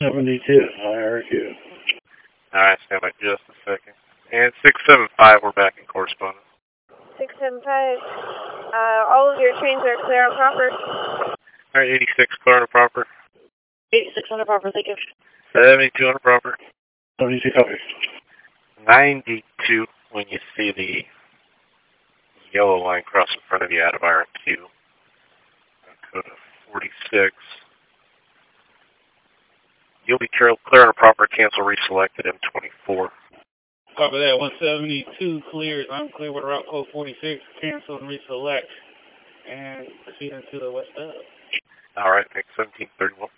72, I heard you. Alright, stand by just a second. And 675, we're back in correspondence. 675, all of your trains are clear and proper. Alright, 86 clear and proper. 8600 proper, thank you. 7200 proper. 72 copy. 92 when you see the yellow line cross in front of you out of RQ. Code of 46. You'll be clear and proper, cancel reselected M24. Copy that, 172 cleared. I'm clear with route code 46, cancel and reselect, and proceed into the west up. Alright, thanks, 1731.